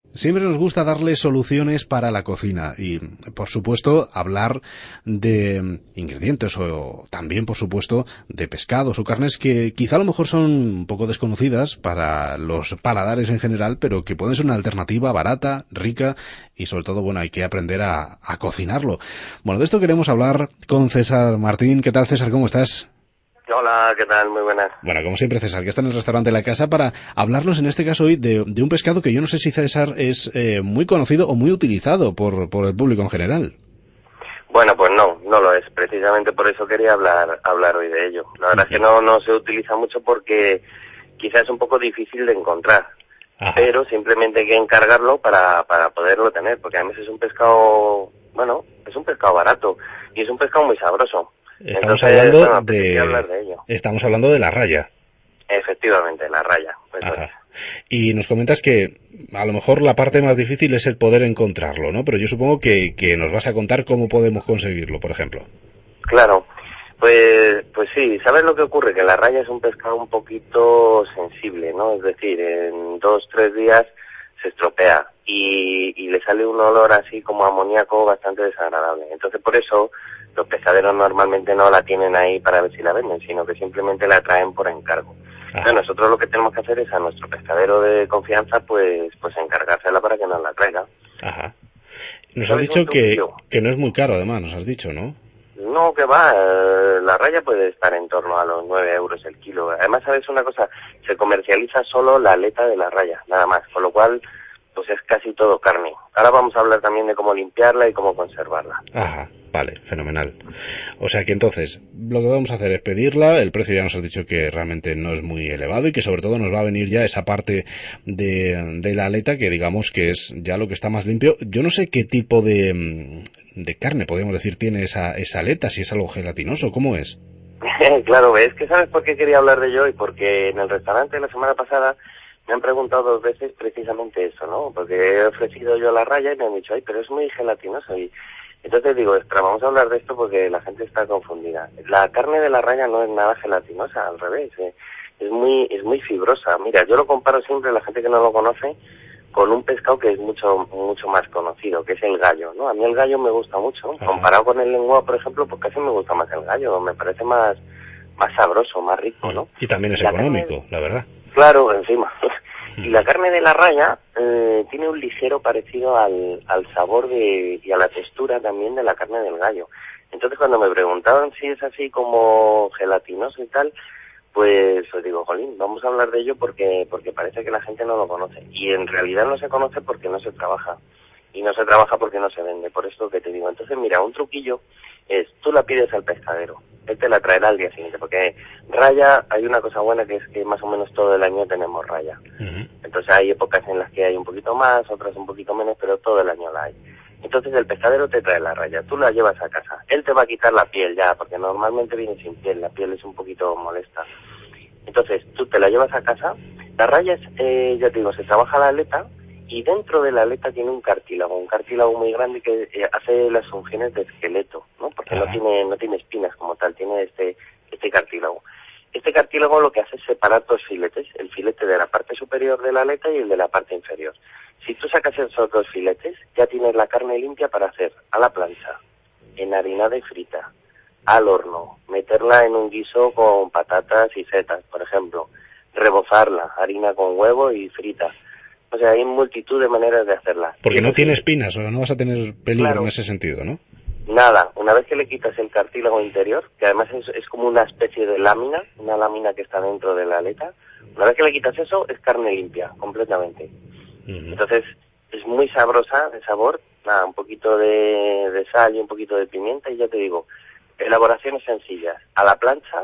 Siempre nos gusta darle soluciones para la cocina y, por supuesto, hablar de ingredientes o también, por supuesto, de pescados o carnes que quizá a lo mejor son un poco desconocidas para los paladares en general, pero que pueden ser una alternativa barata, rica y, sobre todo, bueno, hay que aprender a cocinarlo. Bueno, de esto queremos hablar con César Martín. ¿Qué tal, César? ¿Cómo estás? Hola, ¿qué tal? Muy buenas. Bueno, como siempre, César, que está en el restaurante La Casa para hablarnos en este caso hoy de un pescado que yo no sé si, César, es muy conocido o muy utilizado por el público en general. Bueno, pues no lo es. Precisamente por eso quería hablar hoy de ello. La verdad es que no se utiliza mucho porque quizás es un poco difícil de encontrar. Ajá. Pero simplemente hay que encargarlo para poderlo tener, porque además es un pescado, bueno, es un pescado barato y es un pescado muy sabroso. Estamos hablando de la raya. Efectivamente, la raya. Y nos comentas que a lo mejor la parte más difícil es el poder encontrarlo, ¿no? Pero yo supongo que nos vas a contar cómo podemos conseguirlo, por ejemplo. Claro, pues sí, ¿sabes lo que ocurre? Que la raya es un pescado un poquito sensible, ¿no? Es decir, en 2-3 días se estropea y le sale un olor así como amoníaco bastante desagradable. Entonces por eso los pescaderos normalmente no la tienen ahí para ver si la venden, sino que simplemente la traen por encargo. Entonces nosotros lo que tenemos que hacer es a nuestro pescadero de confianza pues encargársela para que nos la traiga. Ajá. Nos has dicho que no es muy caro, además, nos has dicho, ¿no? No, que va, la raya puede estar en torno a los 9 euros el kilo. Además, ¿sabes una cosa? Se comercializa solo la aleta de la raya, nada más, con lo cual pues es casi todo carne. Ahora vamos a hablar también de cómo limpiarla y cómo conservarla. Ajá, vale, fenomenal. O sea que entonces, lo que vamos a hacer es pedirla, el precio ya nos has dicho que realmente no es muy elevado y que sobre todo nos va a venir ya esa parte de la aleta que digamos que es ya lo que está más limpio. Yo no sé qué tipo de carne, podríamos decir, tiene esa aleta, si es algo gelatinoso, ¿cómo es? Claro, es que ¿sabes por qué quería hablar de ello? Y porque en el restaurante la semana pasada me han preguntado 2 veces precisamente eso, ¿no? Porque he ofrecido yo la raya y me han dicho, ay, pero es muy gelatinoso. Y entonces digo, espera, vamos a hablar de esto porque la gente está confundida. La carne de la raya no es nada gelatinosa, al revés, es muy fibrosa. Mira, yo lo comparo siempre, la gente que no lo conoce, con un pescado que es mucho más conocido, que es el gallo, ¿no? A mí el gallo me gusta mucho. Ajá. Comparado con el lenguado, por ejemplo, pues casi me gusta más el gallo, me parece más sabroso, más rico, ¿no? Y también es económico, la verdad. Claro, encima. Y la carne de la raya tiene un ligero parecido al sabor y a la textura también de la carne del gallo. Entonces cuando me preguntaban si es así como gelatinoso y tal, pues os digo, jolín, vamos a hablar de ello porque parece que la gente no lo conoce. Y en realidad no se conoce porque no se trabaja. Y no se trabaja porque no se vende, por eso que te digo. Entonces mira, un truquillo es, tú la pides al pescadero, él te la traerá al día siguiente, porque raya, hay una cosa buena que es que más o menos todo el año tenemos raya. Uh-huh. Entonces hay épocas en las que hay un poquito más, otras un poquito menos, pero todo el año la hay. Entonces el pescadero te trae la raya, tú la llevas a casa, él te va a quitar la piel ya, porque normalmente viene sin piel, la piel es un poquito molesta. Entonces tú te la llevas a casa, la raya es, ya te digo, se trabaja la aleta, y dentro de la aleta tiene un cartílago muy grande que hace las funciones de esqueleto, ¿no? Porque no tiene espinas como tal, tiene este cartílago. Este cartílago lo que hace es separar 2 filetes, el filete de la parte superior de la aleta y el de la parte inferior. Si tú sacas esos 2 filetes, ya tienes la carne limpia para hacer a la plancha, enharinada y frita, al horno, meterla en un guiso con patatas y setas, por ejemplo, rebozarla, harina con huevo y frita. O sea, hay multitud de maneras de hacerla. Porque no tiene espinas, o sea, no vas a tener peligro en ese sentido, ¿no? Nada, una vez que le quitas el cartílago interior, que además es como una especie de lámina, una lámina que está dentro de la aleta, una vez que le quitas eso, es carne limpia, completamente. Uh-huh. Entonces, es muy sabrosa de sabor, nada, un poquito de sal y un poquito de pimienta, y ya te digo, elaboraciones sencillas, a la plancha,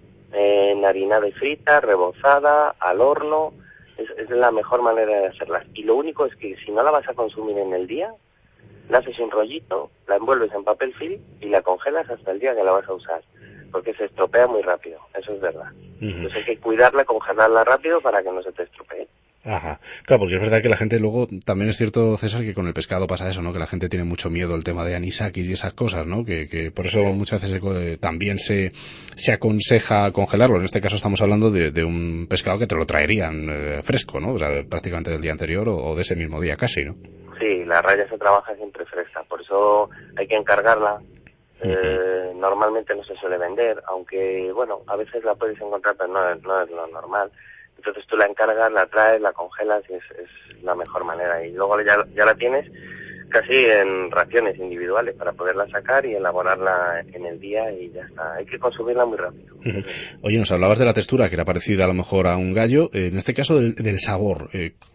enharinada y frita, rebozada, al horno. Es la mejor manera de hacerlas. Y lo único es que si no la vas a consumir en el día, le haces un rollito, la envuelves en papel film y la congelas hasta el día que la vas a usar. Porque se estropea muy rápido, eso es verdad. Uh-huh. Entonces hay que cuidarla, congelarla rápido para que no se te estropee. Ajá. Claro, porque es verdad que la gente luego, también es cierto, César, que con el pescado pasa eso, ¿no? Que la gente tiene mucho miedo al tema de anisakis y esas cosas, ¿no? Que por eso Sí. muchas veces también se aconseja congelarlo. En este caso estamos hablando de un pescado que te lo traerían fresco, ¿no? O sea, prácticamente del día anterior o de ese mismo día casi, ¿no? Sí, la raya se trabaja siempre fresca, por eso hay que encargarla. Uh-huh. Normalmente no se suele vender, aunque, bueno, a veces la puedes encontrar, pero no es lo normal. Entonces tú la encargas, la traes, la congelas y es la mejor manera. Y luego ya la tienes casi en raciones individuales para poderla sacar y elaborarla en el día y ya está. Hay que consumirla muy rápido. Uh-huh. Oye, nos hablabas de la textura, que era parecida a lo mejor a un gallo. En este caso del sabor,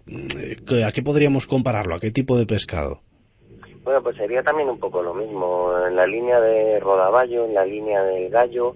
¿a qué podríamos compararlo? ¿A qué tipo de pescado? Bueno, pues sería también un poco lo mismo, en la línea de rodaballo, en la línea del gallo,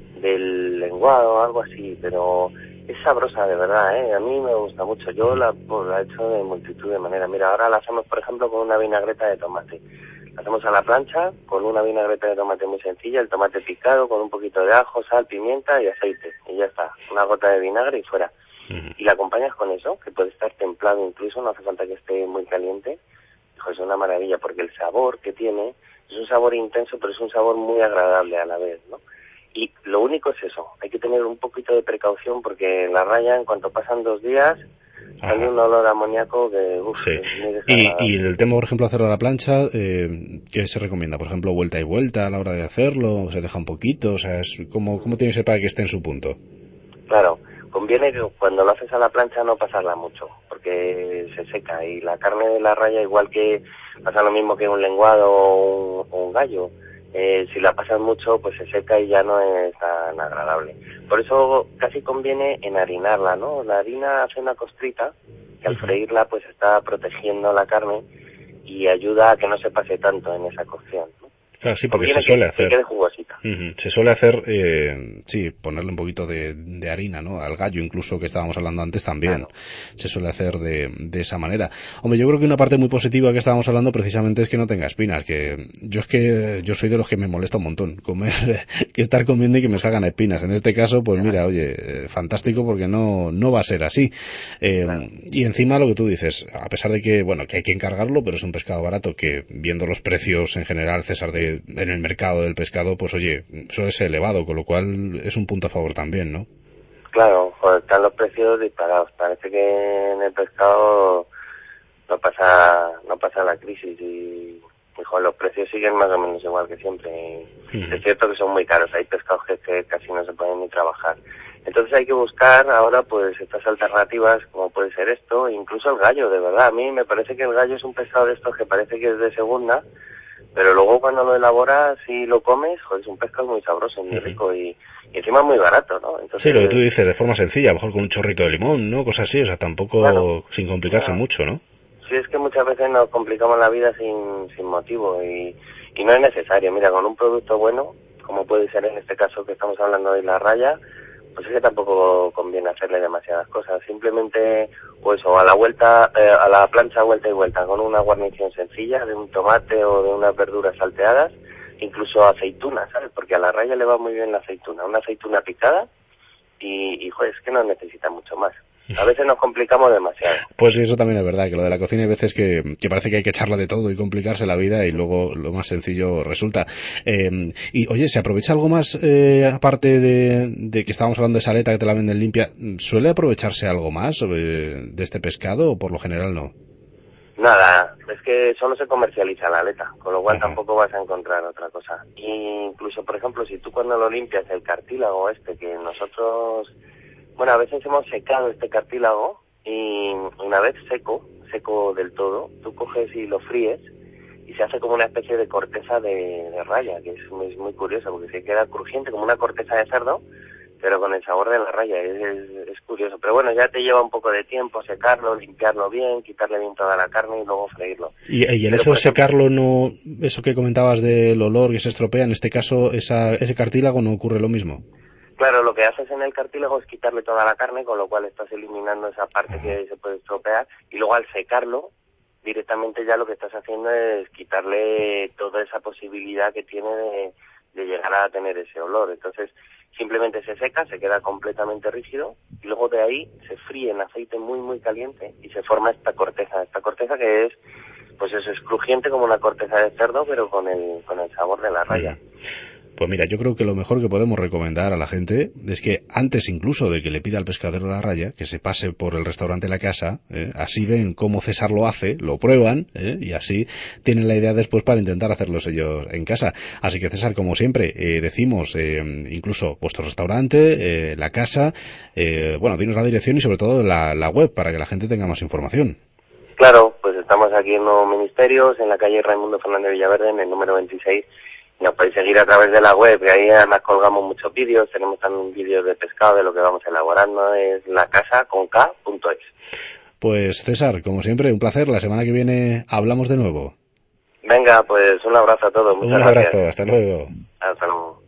del lenguado, algo así, pero es sabrosa de verdad, ¿eh? A mí me gusta mucho. Yo la he hecho de multitud de maneras. Mira, ahora la hacemos, por ejemplo, con una vinagreta de tomate. La hacemos a la plancha con una vinagreta de tomate muy sencilla, el tomate picado con un poquito de ajo, sal, pimienta y aceite. Y ya está, una gota de vinagre y fuera. Y la acompañas con eso, que puede estar templado incluso, no hace falta que esté muy caliente. Es una maravilla, porque el sabor que tiene es un sabor intenso, pero es un sabor muy agradable a la vez, ¿no? Y lo único es eso, hay que tener un poquito de precaución, porque la raya, en cuanto pasan 2 días, sale un olor a amoníaco que, sí. es muy desagradable. Y el tema, por ejemplo, hacerlo a la plancha, ¿qué se recomienda? Por ejemplo, vuelta y vuelta a la hora de hacerlo, se deja un poquito, o sea, ¿cómo tiene que ser para que esté en su punto? Claro, conviene que cuando lo haces a la plancha no pasarla mucho, porque se seca, y la carne de la raya, igual que pasa lo mismo que un lenguado o un gallo, si la pasas mucho pues se seca y ya no es tan agradable. Por eso casi conviene enharinarla, ¿no? La harina hace una costrita que al freírla pues está protegiendo la carne y ayuda a que no se pase tanto en esa cocción, ¿no? Claro, sí, porque Conviene se suele que hacer. quede jugosita. Se suele hacer, sí, ponerle un poquito de harina, ¿no? Al gallo incluso, que estábamos hablando antes también. Claro. Se suele hacer de esa manera. Hombre, yo creo que una parte muy positiva que estábamos hablando precisamente es que no tenga espinas, que yo soy de los que me molesta un montón comer, que estar comiendo y que me salgan espinas. En este caso, pues mira, oye, fantástico, porque no va a ser así. Claro. Y encima lo que tú dices, a pesar de que, bueno, que hay que encargarlo, pero es un pescado barato que, viendo los precios en general, César, en el mercado del pescado, pues oye, suele ser elevado, con lo cual es un punto a favor también, ¿no? Claro, joder, están los precios disparados. Parece que en el pescado no pasa la crisis y joder, los precios siguen más o menos igual que siempre. Es cierto que son muy caros, hay pescados que casi no se pueden ni trabajar. Entonces hay que buscar ahora pues estas alternativas, como puede ser esto, incluso el gallo, de verdad. A mí me parece que el gallo es un pescado de estos que parece que es de segunda, pero luego cuando lo elaboras y lo comes, joder, es un pescado muy sabroso, muy rico y encima muy barato, ¿no? Entonces, sí, lo que tú dices, de forma sencilla, a lo mejor con un chorrito de limón, ¿no? Cosas así, o sea, tampoco claro, sin complicarse mucho, ¿no? sí, es que muchas veces nos complicamos la vida sin motivo y no es necesario. Mira, con un producto bueno, como puede ser en este caso que estamos hablando de la raya, pues es que tampoco conviene hacerle demasiadas cosas. Simplemente, pues o a la vuelta, a la plancha vuelta y vuelta, con una guarnición sencilla de un tomate o de unas verduras salteadas, incluso aceitunas, ¿sabes? Porque a la raya le va muy bien la aceituna. Una aceituna picada y joder, es que no necesita mucho más. A veces nos complicamos demasiado. Pues sí, eso también es verdad, que lo de la cocina hay veces que parece que hay que echarla de todo y complicarse la vida y luego lo más sencillo resulta. Y oye, ¿se aprovecha algo más, aparte de que estábamos hablando de esa aleta que te la venden limpia? ¿Suele aprovecharse algo más de este pescado o por lo general no? Nada, es que solo se comercializa la aleta, con lo cual Ajá. tampoco vas a encontrar otra cosa. Y incluso, por ejemplo, si tú cuando lo limpias el cartílago que nosotros, bueno, a veces hemos secado este cartílago y una vez seco del todo, tú coges y lo fríes y se hace como una especie de corteza de raya, que es muy curioso porque se queda crujiente como una corteza de cerdo, pero con el sabor de la raya, es curioso. Pero bueno, ya te lleva un poco de tiempo secarlo, limpiarlo bien, quitarle bien toda la carne y luego freírlo. Y el Pero, hecho de por ejemplo, secarlo, no, eso que comentabas del olor que se estropea, en este caso ese cartílago no ocurre lo mismo. claro, lo que haces en el cartílago es quitarle toda la carne, con lo cual estás eliminando esa parte Ajá. que se puede estropear, y luego al secarlo, directamente ya lo que estás haciendo es quitarle toda esa posibilidad que tiene de llegar a tener ese olor. Entonces, simplemente se seca, se queda completamente rígido y luego de ahí se fríe en aceite muy muy caliente y se forma esta corteza que es, pues es crujiente como una corteza de cerdo, pero con el sabor de la raya. Pues mira, yo creo que lo mejor que podemos recomendar a la gente es que antes incluso de que le pida al pescadero la raya, que se pase por el restaurante La Casa, así ven cómo César lo hace, lo prueban, y así tienen la idea después para intentar hacerlos ellos en casa. Así que César, como siempre, decimos, incluso vuestro restaurante, La Casa, bueno, dinos la dirección y sobre todo la web para que la gente tenga más información. Claro, pues estamos aquí en Nuevos Ministerios, en la calle Raimundo Fernández Villaverde, en el número 26. Nos podéis seguir a través de la web, que ahí además colgamos muchos vídeos, tenemos también vídeos de pescado, de lo que vamos elaborando, es lacasa.es. Pues César, como siempre, un placer, la semana que viene hablamos de nuevo. Venga, pues un abrazo a todos, muchas gracias. Un abrazo, hasta luego. Hasta luego.